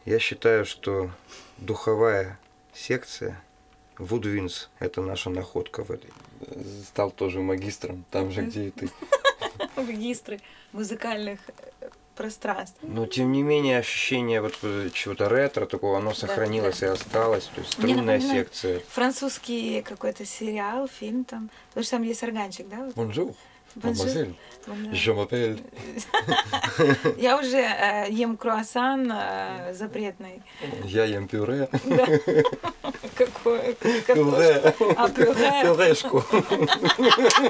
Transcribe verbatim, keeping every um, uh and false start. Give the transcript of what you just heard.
Я считаю, что духовая секция Woodwinds – это наша находка в этой. Стал тоже магистром, там же, где и ты. Магистры музыкальных пространств. Но тем не менее ощущение вот чего-то ретро такого, оно сохранилось да. и осталось. То есть Мне струнная напоминает секция. Французский какой-то сериал, фильм там. Потому что там есть органчик, да? Бонжур, Бонжур. мадемуазель. Бонжур. Je m'appelle. Я уже э, ем круассан э, запретный. Я ем пюре. Да. Какое? Пюре. А, пюре. Пюрешку.